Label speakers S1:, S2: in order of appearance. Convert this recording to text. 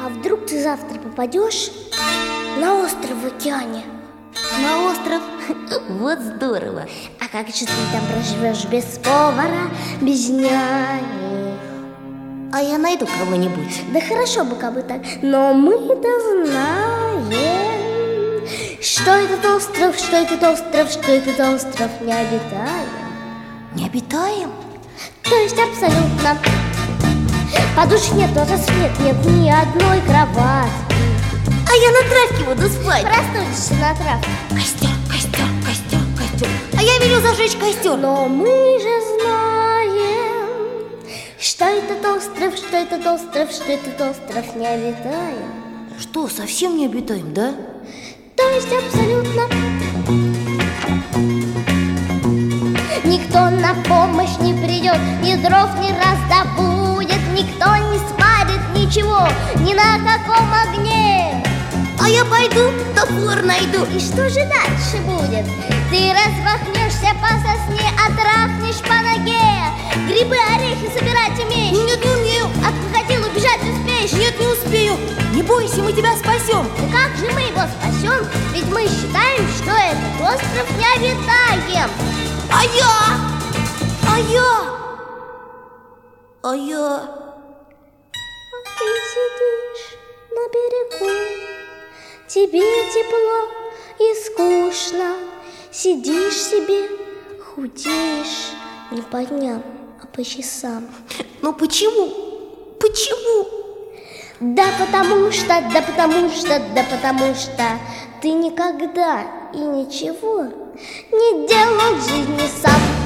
S1: вдруг ты завтра попадешь на остров в океане?
S2: На остров? Вот здорово.
S1: А как же ты там проживешь без повара, без няни?
S2: А я найду кого-нибудь.
S1: Да хорошо бы, как бы так. Но мы-то знаем, что этот остров, что этот остров, что этот остров необитаем.
S2: Необитаем?
S1: То есть абсолютно. Подушек нет, тоже свет нет, ни одной кроватки.
S2: А я на травке буду спать.
S1: Простудишься на травке.
S2: Костер, костер, костер, костер. А я велю зажечь костер.
S1: Но мы же знаем, что этот остров, что этот остров, что этот остров необитаем.
S2: Что, совсем не обитаем, да?
S1: То есть абсолютно. Никто на помощь не придет, ни дров не раздобудет, никто не сварит ничего, ни на каком огне.
S2: А я пойду, топор найду.
S1: И что же дальше будет? Ты размахнешься по сосне, отрахнешь по ноге. Грибы, орехи собирать умеешь?
S2: Нет, не умею.
S1: А ты хотел убежать, успеешь?
S2: Нет, не успею. Не бойся, мы тебя спасем.
S1: Да как же мы его спасем? Ведь мы считаем, что этот остров необитаем.
S2: А я? А
S1: ты сидишь на берегу, тебе тепло и скучно. Сидишь себе, худеешь не по дням, а по часам.
S2: Ну почему? Почему?
S1: Да потому что ты никогда и ничего не делал в жизни сам.